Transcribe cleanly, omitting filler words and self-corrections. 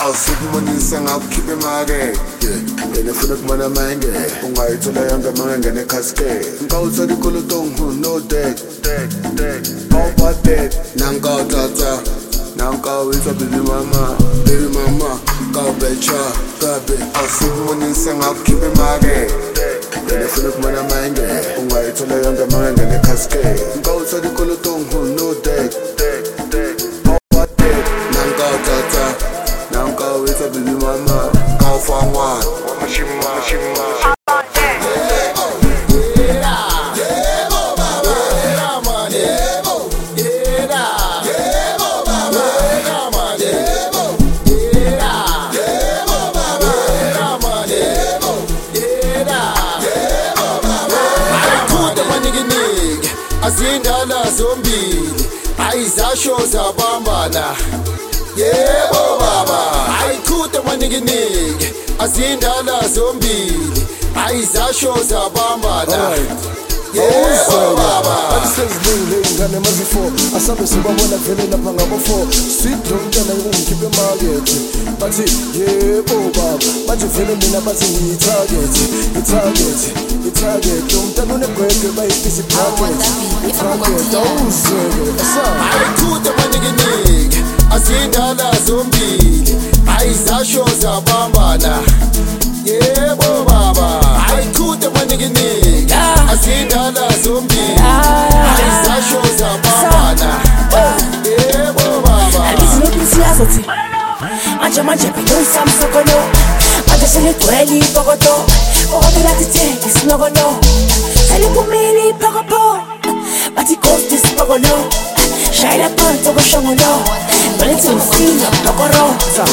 awusibonisa ngakukhipha imake yena ufuna kumana menge ungayithola yonke mangenge necascade ngawuthola ikolotong no dead over dead nanka tata nanka witsa baby mama kawbecha kabe awusibonisa ngakukhipha imake yena ufuna kumana menge ungayithola yonke mangenge necascade ngawuthola ikolotong no dead over dead nanka tata nanka witsa baby mama kawfangwana mashima azindala zombili ayizasho zabambana yebo baba ayikhuthe manikiniki azindala zombili ayizasho zabambana yebo baba asezilile ingane mazifo asabe sibabona vele lapha ngabo 4 sweet lomntana ungikhiphe emakethe bathi yebo baba manje vele mina bathi i-target umntana unegwegwe bayifisa i-target awuzeke ayikhuthe manikiniki azindala zombili ayizasho zabambana yebo baba ayikhuthe manikiniki azindala zombili ayizasho zabambana yebo baba alizinobisiyazothi manje phindonisa msokono manje seligcwele ipokoto lathi isinokono seliphumile iphokopho bathi ghost isipokono shayela phansi okoshongono nolethi umfina tokoroza